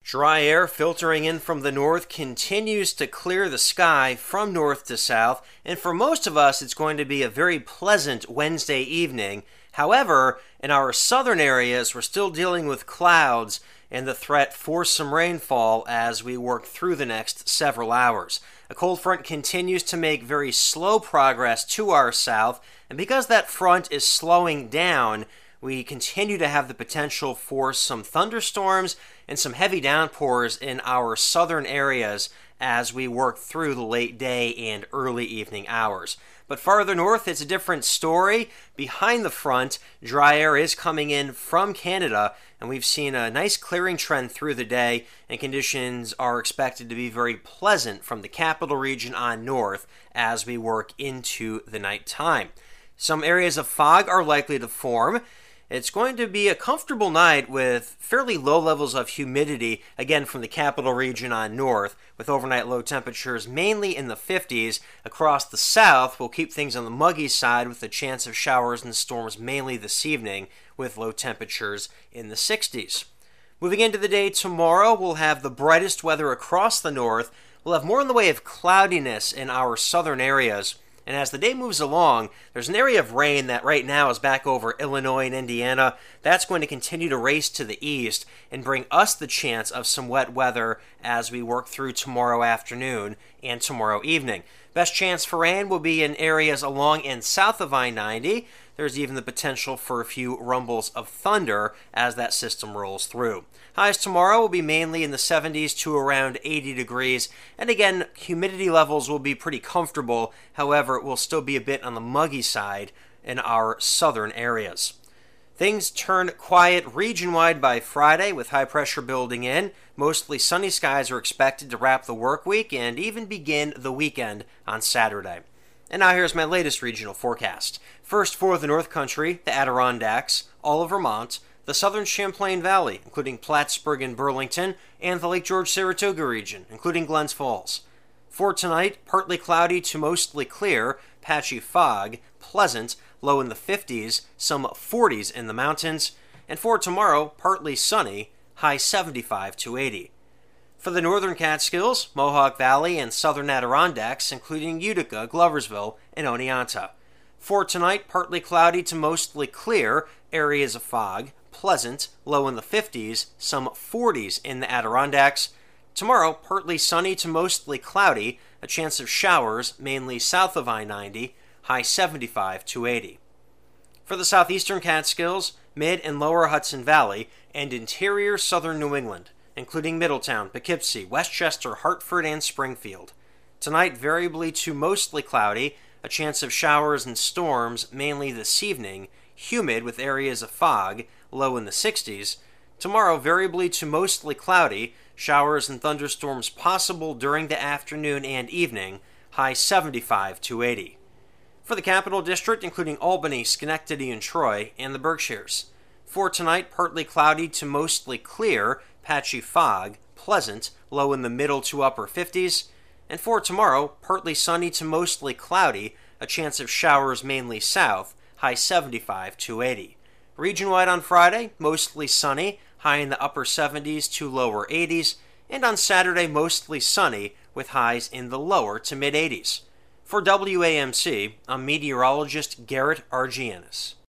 Dry air filtering in from the north continues to clear the sky from north to south, and for most of us, it's going to be a very pleasant Wednesday evening. However, in our southern areas, we're still dealing with clouds and the threat for some rainfall as we work through the next several hours. A cold front continues to make very slow progress to our south, and because that front is slowing down, we continue to have the potential for some thunderstorms and some heavy downpours in our southern areas as we work through the late day and early evening hours. But farther north, it's a different story. Behind the front, dry air is coming in from Canada, and we've seen a nice clearing trend through the day, and conditions are expected to be very pleasant from the capital region on north as we work into the nighttime. Some areas of fog are likely to form. It's going to be a comfortable night with fairly low levels of humidity, again from the capital region on north, with overnight low temperatures mainly in the 50s. Across the south, we'll keep things on the muggy side with a chance of showers and storms mainly this evening, with low temperatures in the 60s. Moving into the day tomorrow, we'll have the brightest weather across the north. We'll have more in the way of cloudiness in our southern areas. And as the day moves along, there's an area of rain that right now is back over Illinois and Indiana. That's going to continue to race to the east and bring us the chance of some wet weather as we work through tomorrow afternoon and tomorrow evening. Best chance for rain will be in areas along and south of I-90. There's even the potential for a few rumbles of thunder as that system rolls through. Highs tomorrow will be mainly in the 70s to around 80 degrees, and again, humidity levels will be pretty comfortable. However, it will still be a bit on the muggy side in our southern areas. Things turn quiet region-wide by Friday with high pressure building in. Mostly sunny skies are expected to wrap the work week and even begin the weekend on Saturday. And now here's my latest regional forecast. First for the North Country, the Adirondacks, all of Vermont, the southern Champlain Valley, including Plattsburgh and Burlington, and the Lake George-Saratoga region, including Glens Falls. For tonight, partly cloudy to mostly clear, patchy fog, pleasant, low in the 50s, some 40s in the mountains. And for tomorrow, partly sunny, high 75 to 80. For the northern Catskills, Mohawk Valley, and southern Adirondacks, including Utica, Gloversville, and Oneonta. For tonight, partly cloudy to mostly clear, areas of fog, pleasant, low in the 50s, some 40s in the Adirondacks. Tomorrow, partly sunny to mostly cloudy, a chance of showers, mainly south of I-90, high 75 to 80. For the southeastern Catskills, mid and lower Hudson Valley, and interior southern New England, including Middletown, Poughkeepsie, Westchester, Hartford, and Springfield. Tonight, variably to mostly cloudy, a chance of showers and storms mainly this evening, humid with areas of fog, low in the 60s. Tomorrow, variably to mostly cloudy, showers and thunderstorms possible during the afternoon and evening, high 75 to 80. For the Capital District, including Albany, Schenectady, and Troy, and the Berkshires. For tonight, partly cloudy to mostly clear, patchy fog, pleasant, low in the middle to upper 50s. And for tomorrow, partly sunny to mostly cloudy, a chance of showers mainly south, high 75 to 80. Region-wide on Friday, mostly sunny, high in the upper 70s to lower 80s. And on Saturday, mostly sunny, with highs in the lower to mid-80s. For WAMC, I'm meteorologist Garrett Argianis.